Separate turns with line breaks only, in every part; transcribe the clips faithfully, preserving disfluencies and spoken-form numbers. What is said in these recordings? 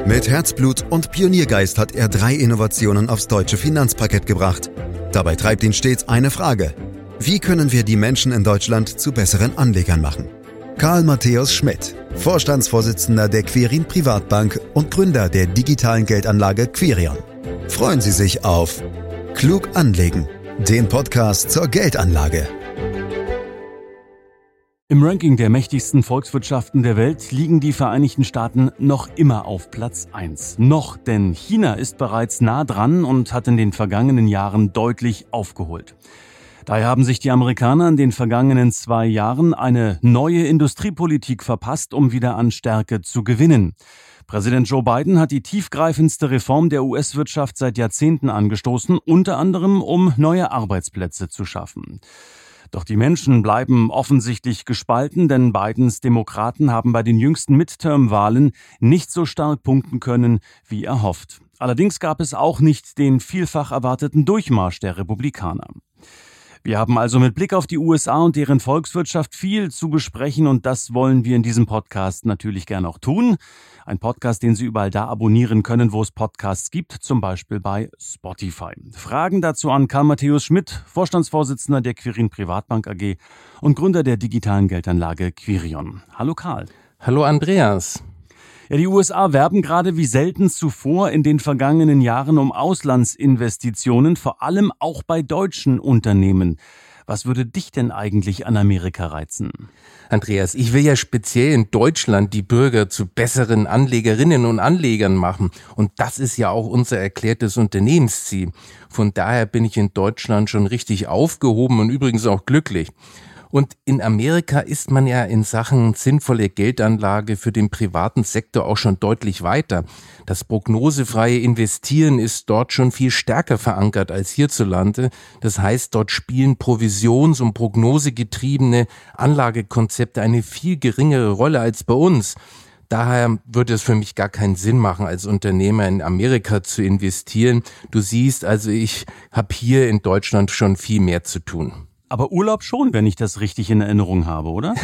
Mit Herzblut und Pioniergeist hat er drei Innovationen aufs deutsche Finanzparkett gebracht. Dabei treibt ihn stets eine Frage: Wie können wir die Menschen in Deutschland zu besseren Anlegern machen? Karl Matthäus Schmidt, Vorstandsvorsitzender der Quirin Privatbank und Gründer der digitalen Geldanlage Quirion. Freuen Sie sich auf Klug anlegen, den Podcast zur Geldanlage.
Im Ranking der mächtigsten Volkswirtschaften der Welt liegen die Vereinigten Staaten noch immer auf Platz eins. Noch, denn China ist bereits nah dran und hat in den vergangenen Jahren deutlich aufgeholt. Daher haben sich die Amerikaner in den vergangenen zwei Jahren eine neue Industriepolitik verpasst, um wieder an Stärke zu gewinnen. Präsident Joe Biden hat die tiefgreifendste Reform der U S-Wirtschaft seit Jahrzehnten angestoßen, unter anderem um neue Arbeitsplätze zu schaffen. Doch die Menschen bleiben offensichtlich gespalten, denn Bidens Demokraten haben bei den jüngsten Midterm-Wahlen nicht so stark punkten können, wie erhofft. Allerdings gab es auch nicht den vielfach erwarteten Durchmarsch der Republikaner. Wir haben also mit Blick auf die U S A und deren Volkswirtschaft viel zu besprechen und das wollen wir in diesem Podcast natürlich gerne auch tun. Ein Podcast, den Sie überall da abonnieren können, wo es Podcasts gibt, zum Beispiel bei Spotify. Fragen dazu an Karl Matthäus Schmidt, Vorstandsvorsitzender der Quirin Privatbank A G und Gründer der digitalen Geldanlage Quirion. Hallo Karl.
Hallo Andreas.
Ja, die U S A werben gerade wie selten zuvor in den vergangenen Jahren um Auslandsinvestitionen, vor allem auch bei deutschen Unternehmen. Was würde dich denn eigentlich an Amerika reizen?
Andreas, ich will ja speziell in Deutschland die Bürger zu besseren Anlegerinnen und Anlegern machen. Und das ist ja auch unser erklärtes Unternehmensziel. Von daher bin ich in Deutschland schon richtig aufgehoben und übrigens auch glücklich. Und in Amerika ist man ja in Sachen sinnvolle Geldanlage für den privaten Sektor auch schon deutlich weiter. Das prognosefreie Investieren ist dort schon viel stärker verankert als hierzulande. Das heißt, dort spielen provisions- und prognosegetriebene Anlagekonzepte eine viel geringere Rolle als bei uns. Daher würde es für mich gar keinen Sinn machen, als Unternehmer in Amerika zu investieren. Du siehst, also ich habe hier in Deutschland schon viel mehr zu tun.
Aber Urlaub schon, wenn ich das richtig in Erinnerung habe, oder?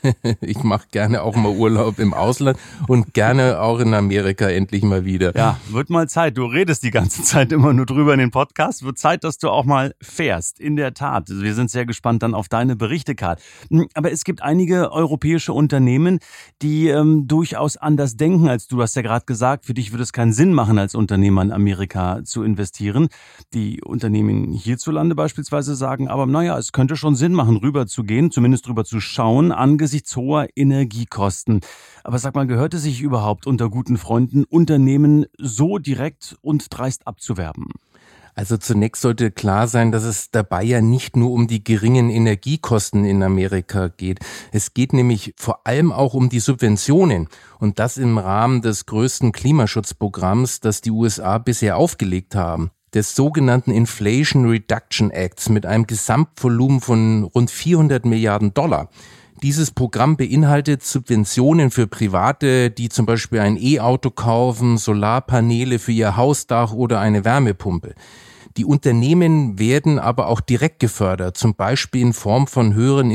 Ich mache gerne auch mal Urlaub im Ausland und gerne auch in Amerika endlich mal wieder.
Ja, wird mal Zeit. Du redest die ganze Zeit immer nur drüber in den Podcast. Wird Zeit, dass du auch mal fährst. In der Tat. Wir sind sehr gespannt dann auf deine Berichte, Karl. Aber es gibt einige europäische Unternehmen, die ähm, durchaus anders denken als du. Du hast ja gerade gesagt, für dich würde es keinen Sinn machen, als Unternehmer in Amerika zu investieren. Die Unternehmen hierzulande beispielsweise sagen, aber naja, es könnte schon Sinn machen, rüber zu gehen, zumindest rüber zu schauen, angesichts hoher Energiekosten. Aber sag mal, gehört es sich überhaupt unter guten Freunden, Unternehmen so direkt und dreist abzuwerben?
Also zunächst sollte klar sein, dass es dabei ja nicht nur um die geringen Energiekosten in Amerika geht. Es geht nämlich vor allem auch um die Subventionen und das im Rahmen des größten Klimaschutzprogramms, das die U S A bisher aufgelegt haben, des sogenannten Inflation Reduction Acts mit einem Gesamtvolumen von rund vierhundert Milliarden Dollar. Dieses Programm beinhaltet Subventionen für Private, die zum Beispiel ein E-Auto kaufen, Solarpaneele für ihr Hausdach oder eine Wärmepumpe. Die Unternehmen werden aber auch direkt gefördert, zum Beispiel in Form von höheren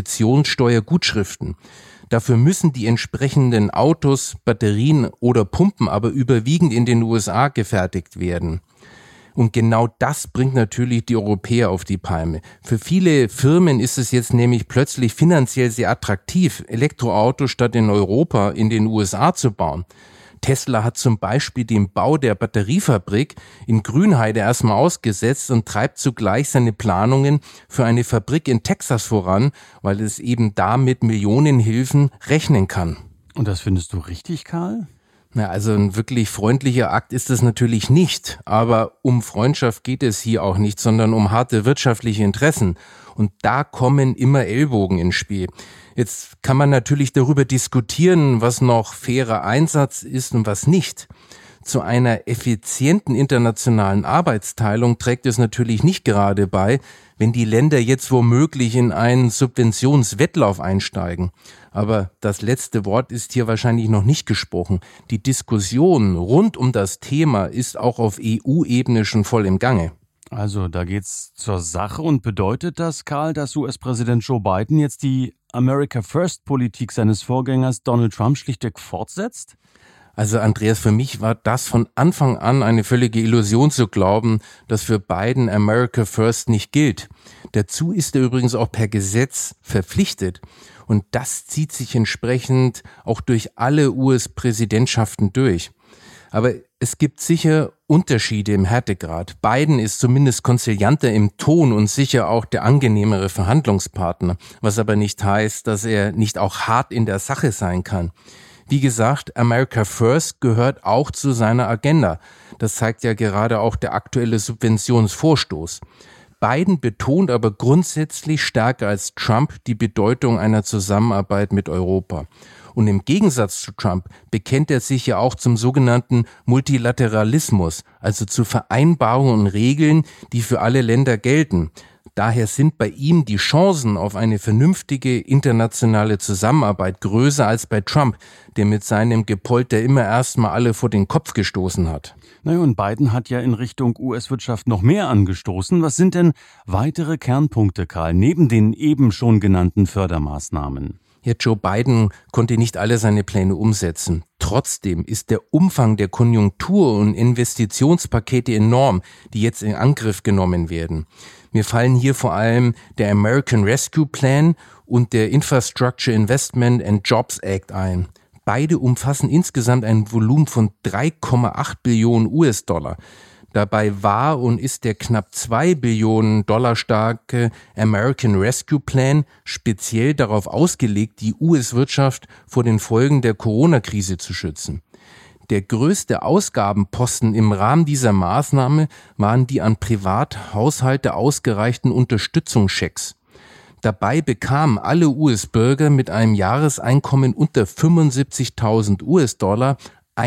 Investitionssteuergutschriften. Dafür müssen die entsprechenden Autos, Batterien oder Pumpen aber überwiegend in den U S A gefertigt werden. Und genau das bringt natürlich die Europäer auf die Palme. Für viele Firmen ist es jetzt nämlich plötzlich finanziell sehr attraktiv, Elektroautos statt in Europa in den U S A zu bauen. Tesla hat zum Beispiel den Bau der Batteriefabrik in Grünheide erstmal ausgesetzt und treibt zugleich seine Planungen für eine Fabrik in Texas voran, weil es eben da mit Millionenhilfen rechnen kann.
Und das findest du richtig, Karl?
Na, also ein wirklich freundlicher Akt ist es natürlich nicht, aber um Freundschaft geht es hier auch nicht, sondern um harte wirtschaftliche Interessen. Und da kommen immer Ellbogen ins Spiel. Jetzt kann man natürlich darüber diskutieren, was noch fairer Einsatz ist und was nicht. Zu einer effizienten internationalen Arbeitsteilung trägt es natürlich nicht gerade bei, wenn die Länder jetzt womöglich in einen Subventionswettlauf einsteigen. Aber das letzte Wort ist hier wahrscheinlich noch nicht gesprochen. Die Diskussion rund um das Thema ist auch auf E U-Ebene schon voll im Gange.
Also da geht's zur Sache und bedeutet das, Karl, dass U S-Präsident Joe Biden jetzt die America First-Politik seines Vorgängers Donald Trump schlichtweg fortsetzt?
Also Andreas, für mich war das von Anfang an eine völlige Illusion zu glauben, dass für Biden America First nicht gilt. Dazu ist er übrigens auch per Gesetz verpflichtet. Und das zieht sich entsprechend auch durch alle U S-Präsidentschaften durch. Aber es gibt sicher Unterschiede im Härtegrad. Biden ist zumindest konzilianter im Ton und sicher auch der angenehmere Verhandlungspartner, was aber nicht heißt, dass er nicht auch hart in der Sache sein kann. Wie gesagt, America First gehört auch zu seiner Agenda. Das zeigt ja gerade auch der aktuelle Subventionsvorstoß. Biden betont aber grundsätzlich stärker als Trump die Bedeutung einer Zusammenarbeit mit Europa. Und im Gegensatz zu Trump bekennt er sich ja auch zum sogenannten Multilateralismus, also zu Vereinbarungen und Regeln, die für alle Länder gelten. Daher sind bei ihm die Chancen auf eine vernünftige internationale Zusammenarbeit größer als bei Trump, der mit seinem Gepolter immer erstmal alle vor den Kopf gestoßen hat.
Naja, und Biden hat ja in Richtung U S-Wirtschaft noch mehr angestoßen. Was sind denn weitere Kernpunkte, Karl, neben den eben schon genannten Fördermaßnahmen?
Ja, Joe Biden konnte nicht alle seine Pläne umsetzen. Trotzdem ist der Umfang der Konjunktur- und Investitionspakete enorm, die jetzt in Angriff genommen werden. Mir fallen hier vor allem der American Rescue Plan und der Infrastructure Investment and Jobs Act ein. Beide umfassen insgesamt ein Volumen von drei Komma acht Billionen U S-Dollar. Dabei war und ist der knapp zwei Billionen Dollar starke American Rescue Plan speziell darauf ausgelegt, die U S-Wirtschaft vor den Folgen der Corona-Krise zu schützen. Der größte Ausgabenposten im Rahmen dieser Maßnahme waren die an Privathaushalte ausgereichten Unterstützungschecks. Dabei bekamen alle U S-Bürger mit einem Jahreseinkommen unter fünfundsiebzigtausend U S-Dollar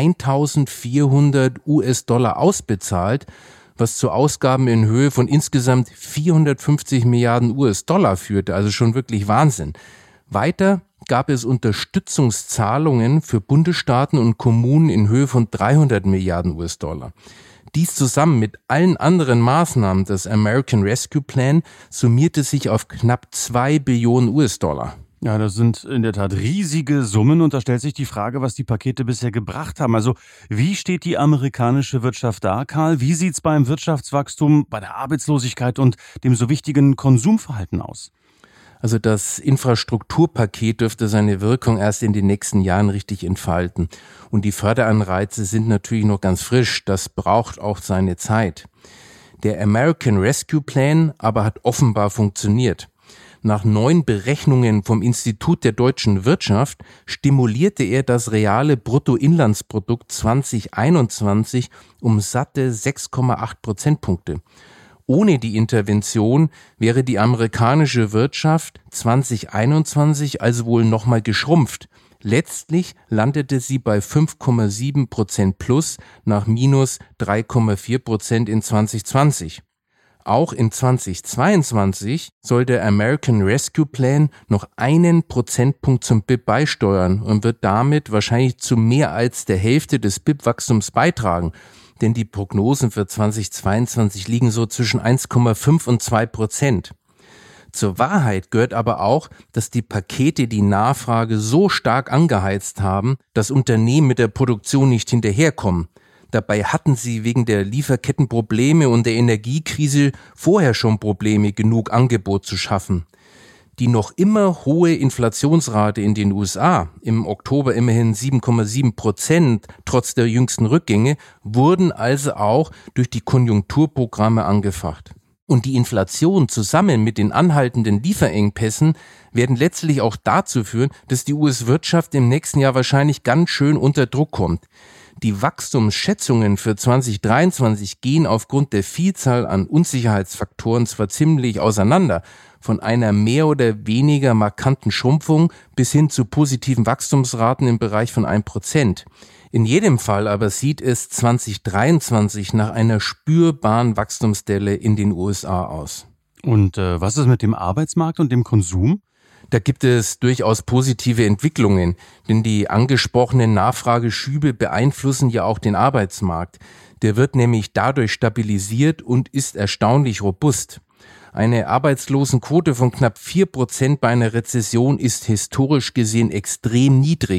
eintausendvierhundert U S-Dollar ausbezahlt, was zu Ausgaben in Höhe von insgesamt vierhundertfünfzig Milliarden U S-Dollar führte, also schon wirklich Wahnsinn. Weiter gab es Unterstützungszahlungen für Bundesstaaten und Kommunen in Höhe von dreihundert Milliarden U S-Dollar. Dies zusammen mit allen anderen Maßnahmen des American Rescue Plan summierte sich auf knapp zwei Billionen U S-Dollar.
Ja, das sind in der Tat riesige Summen und da stellt sich die Frage, was die Pakete bisher gebracht haben. Also wie steht die amerikanische Wirtschaft da, Karl? Wie sieht's beim Wirtschaftswachstum, bei der Arbeitslosigkeit und dem so wichtigen Konsumverhalten aus?
Also das Infrastrukturpaket dürfte seine Wirkung erst in den nächsten Jahren richtig entfalten. Und die Förderanreize sind natürlich noch ganz frisch. Das braucht auch seine Zeit. Der American Rescue Plan aber hat offenbar funktioniert. Nach neuen Berechnungen vom Institut der deutschen Wirtschaft stimulierte er das reale Bruttoinlandsprodukt zwanzig einundzwanzig um satte sechs Komma acht Prozentpunkte. Ohne die Intervention wäre die amerikanische Wirtschaft zwanzig einundzwanzig also wohl nochmal geschrumpft. Letztlich landete sie bei fünf Komma sieben Prozent plus nach minus drei Komma vier Prozent in zwanzig zwanzig. Auch in zwanzig zweiundzwanzig soll der American Rescue Plan noch einen Prozentpunkt zum B I P beisteuern und wird damit wahrscheinlich zu mehr als der Hälfte des B I P-Wachstums beitragen. Denn die Prognosen für zwanzig zweiundzwanzig liegen so zwischen eins Komma fünf und zwei Prozent. Zur Wahrheit gehört aber auch, dass die Pakete die Nachfrage so stark angeheizt haben, dass Unternehmen mit der Produktion nicht hinterherkommen. Dabei hatten sie wegen der Lieferkettenprobleme und der Energiekrise vorher schon Probleme, genug Angebot zu schaffen. Die noch immer hohe Inflationsrate in den U S A, im Oktober immerhin sieben Komma sieben Prozent, trotz der jüngsten Rückgänge, wurden also auch durch die Konjunkturprogramme angefacht. Und die Inflation zusammen mit den anhaltenden Lieferengpässen werden letztlich auch dazu führen, dass die U S-Wirtschaft im nächsten Jahr wahrscheinlich ganz schön unter Druck kommt. Die Wachstumsschätzungen für zwanzig dreiundzwanzig gehen aufgrund der Vielzahl an Unsicherheitsfaktoren zwar ziemlich auseinander, von einer mehr oder weniger markanten Schrumpfung bis hin zu positiven Wachstumsraten im Bereich von ein Prozent. In jedem Fall aber sieht es zwanzig dreiundzwanzig nach einer spürbaren Wachstumsdelle in den U S A aus.
Und äh, was ist mit dem Arbeitsmarkt und dem Konsum?
Da gibt es durchaus positive Entwicklungen, denn die angesprochenen Nachfrageschübe beeinflussen ja auch den Arbeitsmarkt. Der wird nämlich dadurch stabilisiert und ist erstaunlich robust. Eine Arbeitslosenquote von knapp vier Prozent bei einer Rezession ist historisch gesehen extrem niedrig.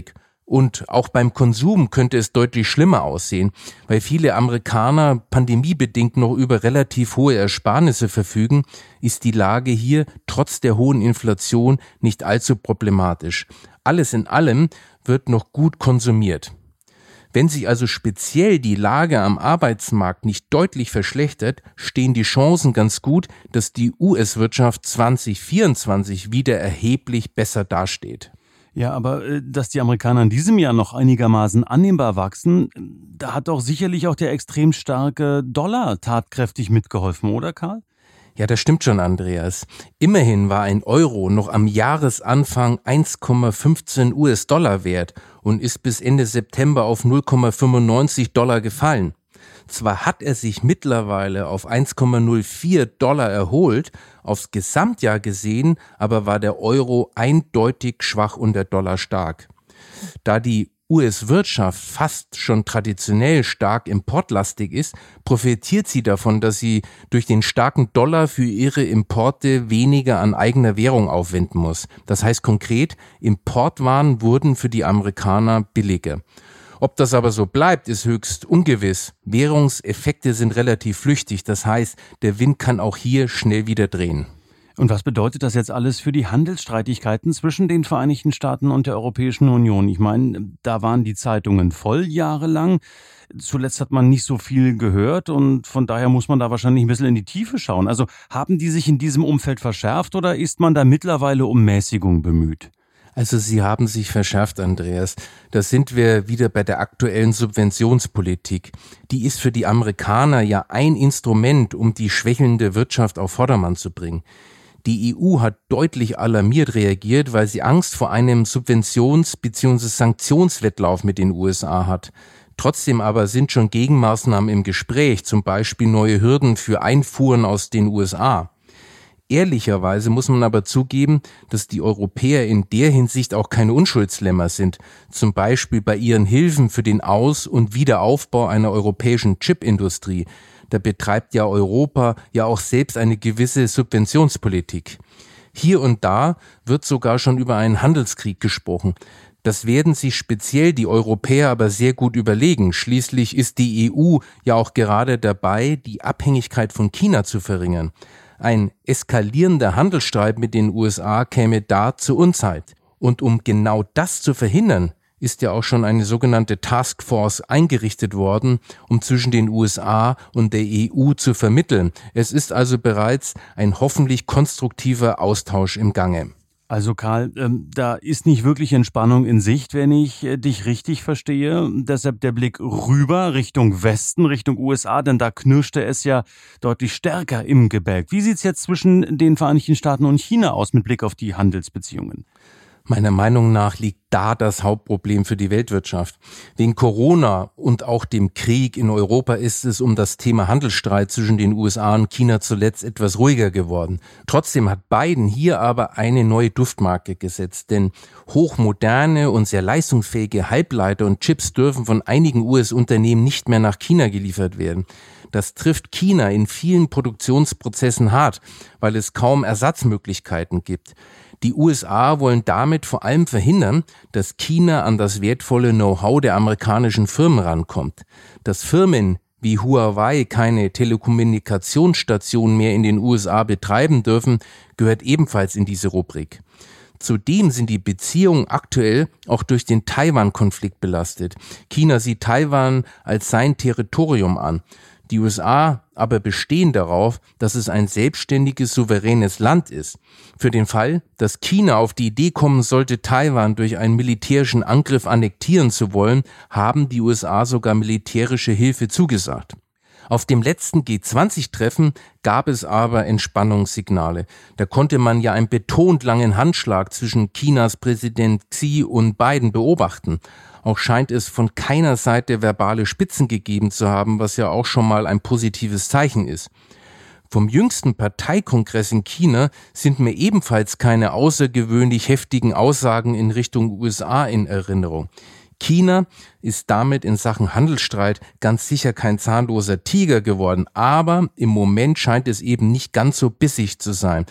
Und auch beim Konsum könnte es deutlich schlimmer aussehen, weil viele Amerikaner pandemiebedingt noch über relativ hohe Ersparnisse verfügen, ist die Lage hier trotz der hohen Inflation nicht allzu problematisch. Alles in allem wird noch gut konsumiert. Wenn sich also speziell die Lage am Arbeitsmarkt nicht deutlich verschlechtert, stehen die Chancen ganz gut, dass die U S-Wirtschaft zwanzig vierundzwanzig wieder erheblich besser dasteht.
Ja, aber äh, dass die Amerikaner in diesem Jahr noch einigermaßen annehmbar wachsen, da hat doch sicherlich auch der extrem starke Dollar tatkräftig mitgeholfen, oder Karl?
Ja, das stimmt schon, Andreas. Immerhin war ein Euro noch am Jahresanfang eins Komma fünfzehn U S-Dollar wert und ist bis Ende September auf null Komma fünfundneunzig Dollar gefallen. Zwar hat er sich mittlerweile auf eins Komma null vier Dollar erholt, aufs Gesamtjahr gesehen aber war der Euro eindeutig schwach und der Dollar stark. Da die U S-Wirtschaft fast schon traditionell stark importlastig ist, profitiert sie davon, dass sie durch den starken Dollar für ihre Importe weniger an eigener Währung aufwenden muss. Das heißt konkret, Importwaren wurden für die Amerikaner billiger. Ob das aber so bleibt, ist höchst ungewiss. Währungseffekte sind relativ flüchtig, das heißt, der Wind kann auch hier schnell wieder drehen.
Und was bedeutet das jetzt alles für die Handelsstreitigkeiten zwischen den Vereinigten Staaten und der Europäischen Union? Ich meine, da waren die Zeitungen voll jahrelang. Zuletzt hat man nicht so viel gehört und von daher muss man da wahrscheinlich ein bisschen in die Tiefe schauen. Also haben die sich in diesem Umfeld verschärft oder ist man da mittlerweile um Mäßigung bemüht?
Also sie haben sich verschärft, Andreas. Da sind wir wieder bei der aktuellen Subventionspolitik. Die ist für die Amerikaner ja ein Instrument, um die schwächelnde Wirtschaft auf Vordermann zu bringen. Die E U hat deutlich alarmiert reagiert, weil sie Angst vor einem Subventions- bzw. Sanktionswettlauf mit den U S A hat. Trotzdem aber sind schon Gegenmaßnahmen im Gespräch, zum Beispiel neue Hürden für Einfuhren aus den U S A. Ehrlicherweise muss man aber zugeben, dass die Europäer in der Hinsicht auch keine Unschuldslämmer sind, zum Beispiel bei ihren Hilfen für den Aus- und Wiederaufbau einer europäischen Chipindustrie. Da betreibt ja Europa ja auch selbst eine gewisse Subventionspolitik. Hier und da wird sogar schon über einen Handelskrieg gesprochen. Das werden sich speziell die Europäer aber sehr gut überlegen. Schließlich ist die E U ja auch gerade dabei, die Abhängigkeit von China zu verringern. Ein eskalierender Handelsstreit mit den U S A käme da zur Unzeit. Und um genau das zu verhindern, ist ja auch schon eine sogenannte Taskforce eingerichtet worden, um zwischen den U S A und der E U zu vermitteln. Es ist also bereits ein hoffentlich konstruktiver Austausch im Gange.
Also Karl, ähm, da ist nicht wirklich Entspannung in Sicht, wenn ich äh, dich richtig verstehe. Deshalb der Blick rüber Richtung Westen, Richtung U S A, denn da knirschte es ja deutlich stärker im Gebälk. Wie sieht's jetzt zwischen den Vereinigten Staaten und China aus mit Blick auf die Handelsbeziehungen?
Meiner Meinung nach liegt da das Hauptproblem für die Weltwirtschaft. Wegen Corona und auch dem Krieg in Europa ist es um das Thema Handelsstreit zwischen den U S A und China zuletzt etwas ruhiger geworden. Trotzdem hat Biden hier aber eine neue Duftmarke gesetzt, denn hochmoderne und sehr leistungsfähige Halbleiter und Chips dürfen von einigen U S-Unternehmen nicht mehr nach China geliefert werden. Das trifft China in vielen Produktionsprozessen hart, weil es kaum Ersatzmöglichkeiten gibt. Die U S A wollen damit vor allem verhindern, dass China an das wertvolle Know-how der amerikanischen Firmen rankommt. Dass Firmen wie Huawei keine Telekommunikationsstationen mehr in den U S A betreiben dürfen, gehört ebenfalls in diese Rubrik. Zudem sind die Beziehungen aktuell auch durch den Taiwan-Konflikt belastet. China sieht Taiwan als sein Territorium an. Die U S A aber bestehen darauf, dass es ein selbstständiges, souveränes Land ist. Für den Fall, dass China auf die Idee kommen sollte, Taiwan durch einen militärischen Angriff annektieren zu wollen, haben die U S A sogar militärische Hilfe zugesagt. Auf dem letzten G zwanzig Treffen gab es aber Entspannungssignale. Da konnte man ja einen betont langen Handschlag zwischen Chinas Präsident Xi und Biden beobachten. Auch scheint es von keiner Seite verbale Spitzen gegeben zu haben, was ja auch schon mal ein positives Zeichen ist. Vom jüngsten Parteikongress in China sind mir ebenfalls keine außergewöhnlich heftigen Aussagen in Richtung U S A in Erinnerung. China ist damit in Sachen Handelsstreit ganz sicher kein zahnloser Tiger geworden, aber im Moment scheint es eben nicht ganz so bissig zu sein.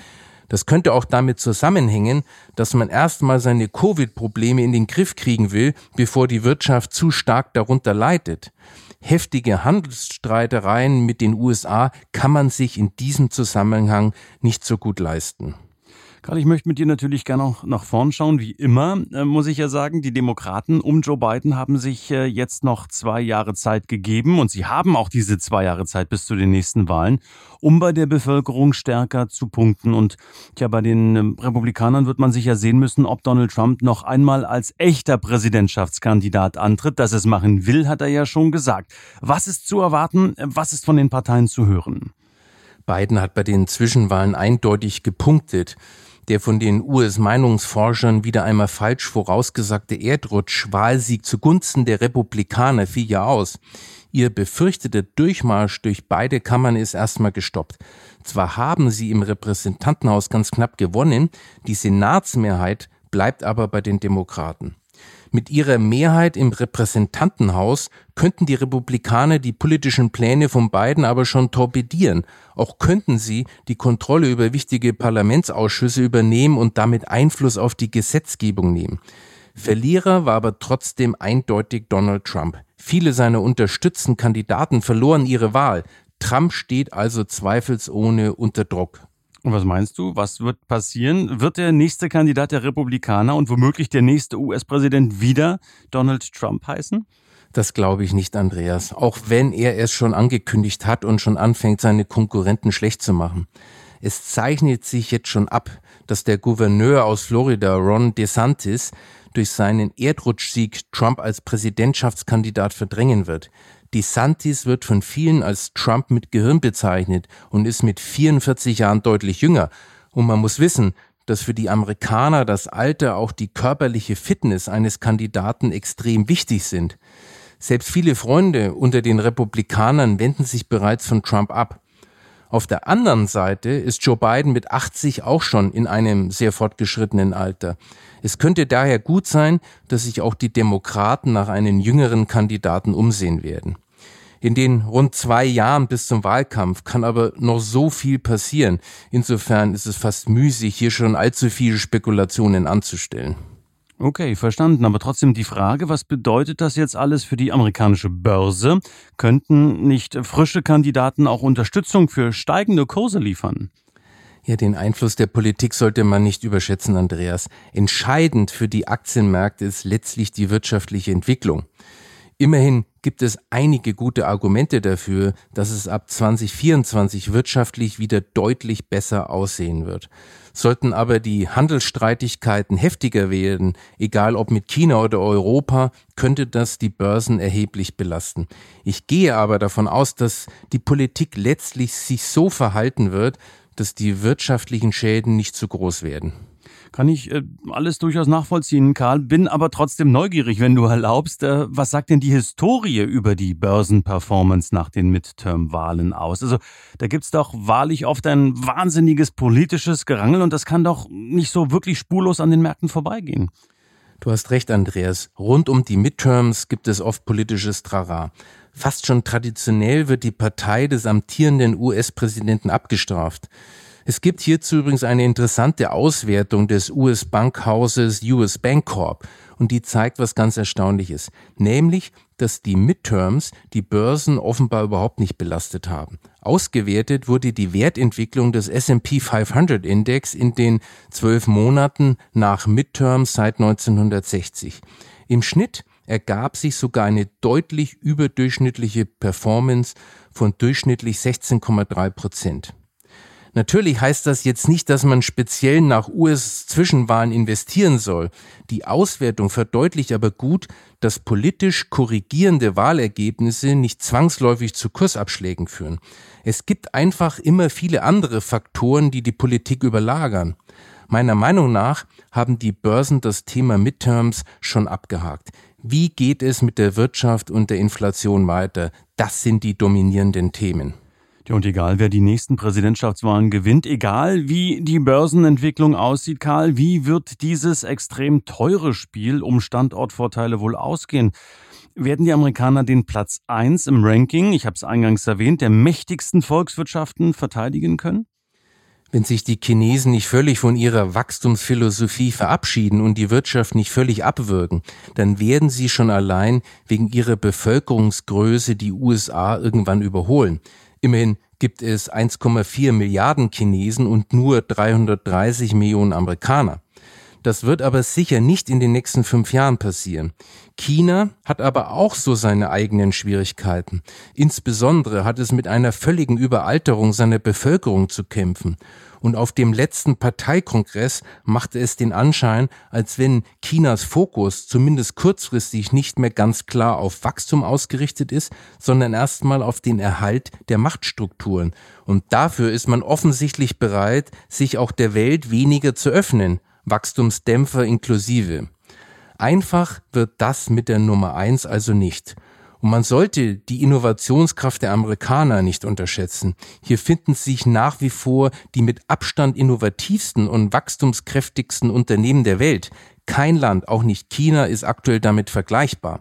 Das könnte auch damit zusammenhängen, dass man erstmal seine Covid-Probleme in den Griff kriegen will, bevor die Wirtschaft zu stark darunter leidet. Heftige Handelsstreitereien mit den U S A kann man sich in diesem Zusammenhang nicht so gut leisten.
Karl, ich möchte mit dir natürlich gerne noch nach vorn schauen. Wie immer, äh, muss ich ja sagen, die Demokraten um Joe Biden haben sich äh, jetzt noch zwei Jahre Zeit gegeben und sie haben auch diese zwei Jahre Zeit bis zu den nächsten Wahlen, um bei der Bevölkerung stärker zu punkten. Und ja, bei den äh, Republikanern wird man sich ja sehen müssen, ob Donald Trump noch einmal als echter Präsidentschaftskandidat antritt. Dass er es machen will, hat er ja schon gesagt. Was ist zu erwarten? Was ist von den Parteien zu hören?
Biden hat bei den Zwischenwahlen eindeutig gepunktet. Der von den U S-Meinungsforschern wieder einmal falsch vorausgesagte Erdrutsch-Wahlsieg zugunsten der Republikaner fiel ja aus. Ihr befürchteter Durchmarsch durch beide Kammern ist erstmal gestoppt. Zwar haben sie im Repräsentantenhaus ganz knapp gewonnen, die Senatsmehrheit bleibt aber bei den Demokraten. Mit ihrer Mehrheit im Repräsentantenhaus könnten die Republikaner die politischen Pläne von Biden aber schon torpedieren. Auch könnten sie die Kontrolle über wichtige Parlamentsausschüsse übernehmen und damit Einfluss auf die Gesetzgebung nehmen. Verlierer war aber trotzdem eindeutig Donald Trump. Viele seiner unterstützten Kandidaten verloren ihre Wahl. Trump steht also zweifelsohne unter Druck.
Und was meinst du? Was wird passieren? Wird der nächste Kandidat der Republikaner und womöglich der nächste U S-Präsident wieder Donald Trump heißen?
Das glaube ich nicht, Andreas. Auch wenn er es schon angekündigt hat und schon anfängt, seine Konkurrenten schlecht zu machen. Es zeichnet sich jetzt schon ab, dass der Gouverneur aus Florida, Ron DeSantis, durch seinen Erdrutschsieg Trump als Präsidentschaftskandidat verdrängen wird. DeSantis wird von vielen als Trump mit Gehirn bezeichnet und ist mit vierundvierzig Jahren deutlich jünger. Und man muss wissen, dass für die Amerikaner das Alter, auch die körperliche Fitness eines Kandidaten extrem wichtig sind. Selbst viele Freunde unter den Republikanern wenden sich bereits von Trump ab. Auf der anderen Seite ist Joe Biden mit achtzig auch schon in einem sehr fortgeschrittenen Alter. Es könnte daher gut sein, dass sich auch die Demokraten nach einem jüngeren Kandidaten umsehen werden. In den rund zwei Jahren bis zum Wahlkampf kann aber noch so viel passieren. Insofern ist es fast müßig, hier schon allzu viele Spekulationen anzustellen.
Okay, verstanden. Aber trotzdem die Frage, was bedeutet das jetzt alles für die amerikanische Börse? Könnten nicht frische Kandidaten auch Unterstützung für steigende Kurse liefern?
Ja, den Einfluss der Politik sollte man nicht überschätzen, Andreas. Entscheidend für die Aktienmärkte ist letztlich die wirtschaftliche Entwicklung. Immerhin gibt es einige gute Argumente dafür, dass es ab zwanzig vierundzwanzig wirtschaftlich wieder deutlich besser aussehen wird. Sollten aber die Handelsstreitigkeiten heftiger werden, egal ob mit China oder Europa, könnte das die Börsen erheblich belasten. Ich gehe aber davon aus, dass die Politik letztlich sich so verhalten wird, dass die wirtschaftlichen Schäden nicht zu groß werden.
Kann ich äh, alles durchaus nachvollziehen, Karl, bin aber trotzdem neugierig, wenn du erlaubst. Äh, was sagt denn die Historie über die Börsenperformance nach den Midterm-Wahlen aus? Also da gibt's doch wahrlich oft ein wahnsinniges politisches Gerangel und das kann doch nicht so wirklich spurlos an den Märkten vorbeigehen.
Du hast recht, Andreas. Rund um die Midterms gibt es oft politisches Trara. Fast schon traditionell wird die Partei des amtierenden U S-Präsidenten abgestraft. Es gibt hierzu übrigens eine interessante Auswertung des U S-Bankhauses U S Bancorp und die zeigt was ganz Erstaunliches, nämlich, dass die Midterms die Börsen offenbar überhaupt nicht belastet haben. Ausgewertet wurde die Wertentwicklung des S and P fünfhundert Index in den zwölf Monaten nach Midterms seit neunzehnhundertsechzig. Im Schnitt ergab sich sogar eine deutlich überdurchschnittliche Performance von durchschnittlich sechzehn Komma drei Prozent. Natürlich heißt das jetzt nicht, dass man speziell nach U S-Zwischenwahlen investieren soll. Die Auswertung verdeutlicht aber gut, dass politisch korrigierende Wahlergebnisse nicht zwangsläufig zu Kursabschlägen führen. Es gibt einfach immer viele andere Faktoren, die die Politik überlagern. Meiner Meinung nach haben die Börsen das Thema Midterms schon abgehakt. Wie geht es mit der Wirtschaft und der Inflation weiter? Das sind die dominierenden Themen.
Ja, und egal, wer die nächsten Präsidentschaftswahlen gewinnt, egal wie die Börsenentwicklung aussieht, Karl, wie wird dieses extrem teure Spiel um Standortvorteile wohl ausgehen? Werden die Amerikaner den Platz eins im Ranking, ich habe es eingangs erwähnt, der mächtigsten Volkswirtschaften verteidigen können?
Wenn sich die Chinesen nicht völlig von ihrer Wachstumsphilosophie verabschieden und die Wirtschaft nicht völlig abwürgen, dann werden sie schon allein wegen ihrer Bevölkerungsgröße die U S A irgendwann überholen. Immerhin gibt es eins Komma vier Milliarden Chinesen und nur dreihundertdreißig Millionen Amerikaner. Das wird aber sicher nicht in den nächsten fünf Jahren passieren. China hat aber auch so seine eigenen Schwierigkeiten. Insbesondere hat es mit einer völligen Überalterung seiner Bevölkerung zu kämpfen. Und auf dem letzten Parteikongress machte es den Anschein, als wenn Chinas Fokus zumindest kurzfristig nicht mehr ganz klar auf Wachstum ausgerichtet ist, sondern erstmal auf den Erhalt der Machtstrukturen. Und dafür ist man offensichtlich bereit, sich auch der Welt weniger zu öffnen. Wachstumsdämpfer inklusive. Einfach wird das mit der Nummer eins also nicht. Und man sollte die Innovationskraft der Amerikaner nicht unterschätzen. Hier finden sich nach wie vor die mit Abstand innovativsten und wachstumskräftigsten Unternehmen der Welt. Kein Land, auch nicht China, ist aktuell damit vergleichbar.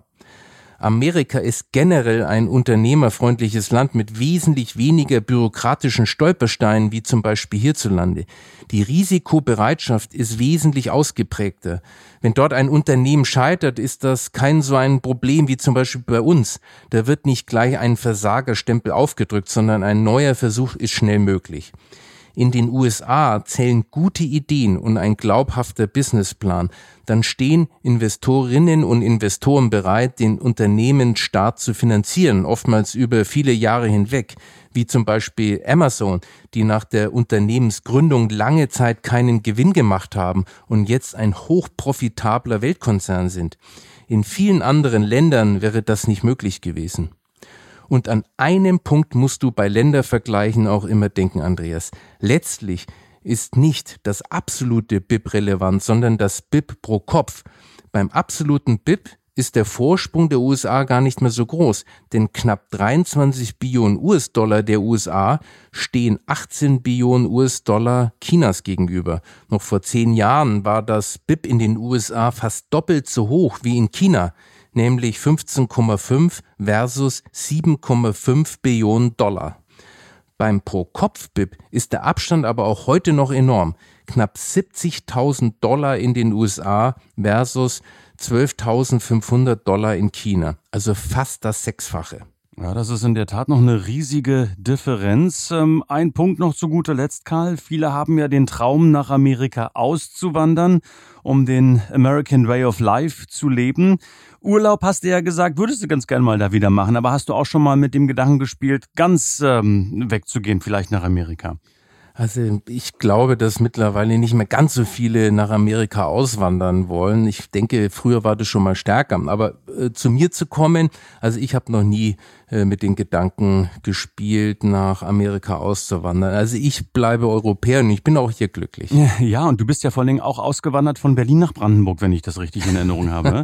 Amerika ist generell ein unternehmerfreundliches Land mit wesentlich weniger bürokratischen Stolpersteinen wie zum Beispiel hierzulande. Die Risikobereitschaft ist wesentlich ausgeprägter. Wenn dort ein Unternehmen scheitert, ist das kein so ein Problem wie zum Beispiel bei uns. Da wird nicht gleich ein Versagerstempel aufgedrückt, sondern ein neuer Versuch ist schnell möglich. In den U S A zählen gute Ideen und ein glaubhafter Businessplan. Dann stehen Investorinnen und Investoren bereit, den Unternehmensstart zu finanzieren, oftmals über viele Jahre hinweg, wie zum Beispiel Amazon, die nach der Unternehmensgründung lange Zeit keinen Gewinn gemacht haben und jetzt ein hochprofitabler Weltkonzern sind. In vielen anderen Ländern wäre das nicht möglich gewesen. Und an einem Punkt musst du bei Ländervergleichen auch immer denken, Andreas. Letztlich ist nicht das absolute B I P relevant, sondern das B I P pro Kopf. Beim absoluten B I P ist der Vorsprung der U S A gar nicht mehr so groß, denn knapp dreiundzwanzig Billionen U S-Dollar der U S A stehen achtzehn Billionen U S-Dollar Chinas gegenüber. Noch vor zehn Jahren war das B I P in den U S A fast doppelt so hoch wie in China, nämlich fünfzehn Komma fünf versus sieben Komma fünf Billionen Dollar. Beim Pro-Kopf-B I P ist der Abstand aber auch heute noch enorm. Knapp siebzigtausend Dollar in den U S A versus zwölftausendfünfhundert Dollar in China. Also fast das Sechsfache.
Ja, das ist in der Tat noch eine riesige Differenz. Ähm, ein Punkt noch zu guter Letzt, Karl. Viele haben ja den Traum, nach Amerika auszuwandern, um den American Way of Life zu leben. Urlaub, hast du ja gesagt, würdest du ganz gern mal da wieder machen. Aber hast du auch schon mal mit dem Gedanken gespielt, ganz ähm, wegzugehen, vielleicht nach Amerika?
Also ich glaube, dass mittlerweile nicht mehr ganz so viele nach Amerika auswandern wollen. Ich denke, früher war das schon mal stärker. Aber äh, zu mir zu kommen, also ich habe noch nie äh, mit den Gedanken gespielt, nach Amerika auszuwandern. Also ich bleibe Europäer und ich bin auch hier glücklich.
Ja, und du bist ja vor allen Dingen auch ausgewandert von Berlin nach Brandenburg, wenn ich das richtig in Erinnerung habe.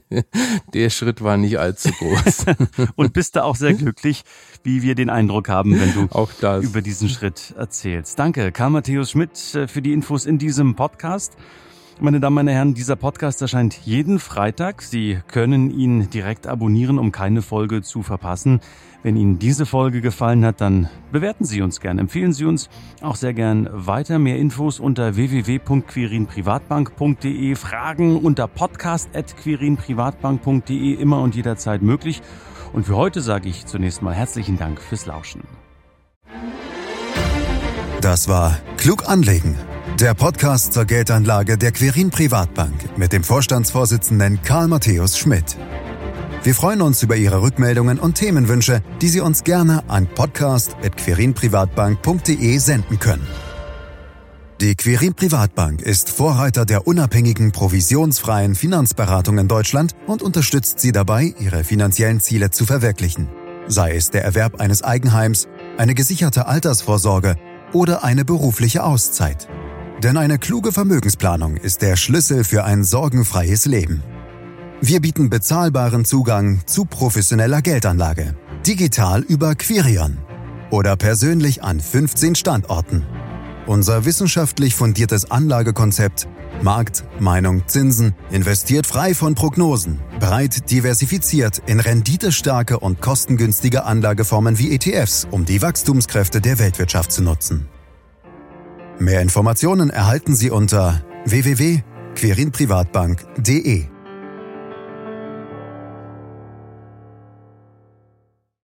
Der Schritt war nicht allzu groß.
Und bist da auch sehr glücklich, wie wir den Eindruck haben, wenn du
auch das.
über diesen Schritt erzählst. Danke, Karl Matthäus Schmidt, für die Infos in diesem Podcast. Meine Damen, meine Herren, dieser Podcast erscheint jeden Freitag. Sie können ihn direkt abonnieren, um keine Folge zu verpassen. Wenn Ihnen diese Folge gefallen hat, dann bewerten Sie uns gern. Empfehlen Sie uns auch sehr gern weiter. Mehr Infos unter w w w punkt quirinprivatbank punkt d e. Fragen unter podcast at quirinprivatbank punkt d e. Immer und jederzeit möglich. Und für heute sage ich zunächst mal herzlichen Dank fürs Lauschen.
Das war Klug anlegen, der Podcast zur Geldanlage der Quirin Privatbank mit dem Vorstandsvorsitzenden Karl Matthäus Schmidt. Wir freuen uns über Ihre Rückmeldungen und Themenwünsche, die Sie uns gerne an podcast at quirinprivatbank punkt d e senden können. Die Quirin Privatbank ist Vorreiter der unabhängigen, provisionsfreien Finanzberatung in Deutschland und unterstützt Sie dabei, Ihre finanziellen Ziele zu verwirklichen. Sei es der Erwerb eines Eigenheims, eine gesicherte Altersvorsorge oder eine berufliche Auszeit. Denn eine kluge Vermögensplanung ist der Schlüssel für ein sorgenfreies Leben. Wir bieten bezahlbaren Zugang zu professioneller Geldanlage, digital über Quirion oder persönlich an fünfzehn Standorten. Unser wissenschaftlich fundiertes Anlagekonzept Markt, Meinung, Zinsen investiert frei von Prognosen, breit diversifiziert in renditestarke und kostengünstige Anlageformen wie E T Fs, um die Wachstumskräfte der Weltwirtschaft zu nutzen. Mehr Informationen erhalten Sie unter w w w punkt quirin privatbank punkt d e.